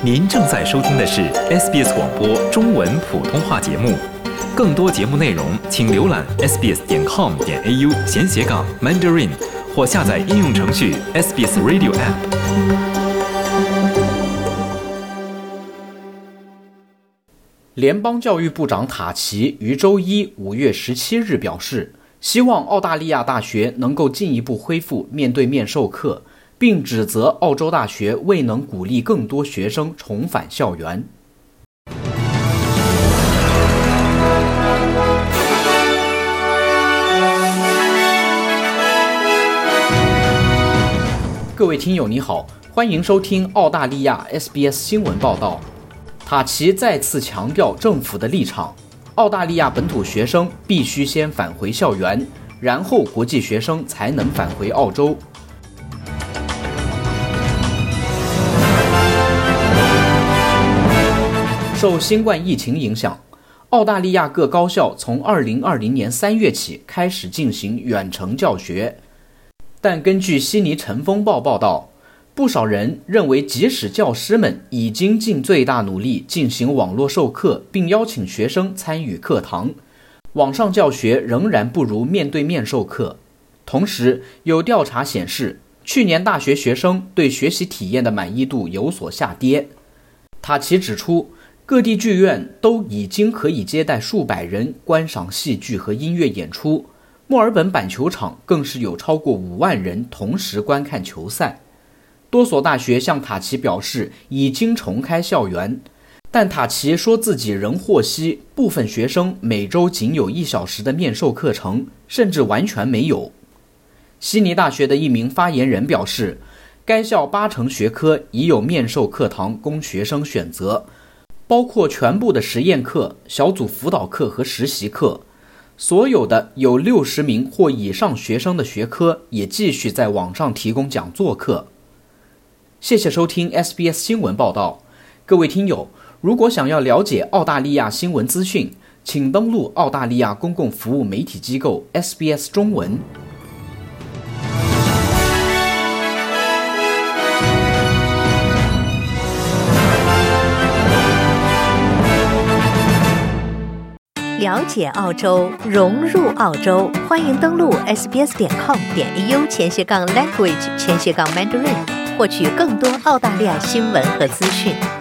您正在收听的是 SBS 广播中文普通话节目，更多节目内容请浏览 sbs.com.au/Mandarin 或下载应用程序 SBS Radio App。 联邦教育部长塔奇于周一5月17日表示，希望澳大利亚大学能够进一步恢复面对面授课，并指责澳洲大学未能鼓励更多学生重返校园。各位听友你好，欢迎收听澳大利亚 SBS 新闻报道。塔奇再次强调政府的立场，澳大利亚本土学生必须先返回校园，然后国际学生才能返回澳洲。受新冠疫情影响，澳大利亚各高校从2020年3月起开始进行远程教学，但根据悉尼晨风报报道，不少人认为即使教师们已经尽最大努力进行网络授课，并邀请学生参与课堂，网上教学仍然不如面对面授课。同时，有调查显示，去年大学学生对学习体验的满意度有所下跌。塔奇指出，各地剧院都已经可以接待数百人观赏戏剧和音乐演出，墨尔本板球场更是有超过5万人同时观看球赛。多所大学向塔奇表示已经重开校园，但塔奇说自己仍获悉部分学生每周仅有1小时的面授课程，甚至完全没有。悉尼大学的一名发言人表示，该校80%学科已有面授课堂供学生选择，包括全部的实验课、小组辅导课和实习课。所有的有60名或以上学生的学科也继续在网上提供讲座课。谢谢收听 SBS 新闻报道。各位听友，如果想要了解澳大利亚新闻资讯，请登录澳大利亚公共服务媒体机构 SBS 中文。 了解澳洲，融入澳洲，欢迎登录 sbs.com.au/language/mandarin 获取更多澳大利亚新闻和资讯。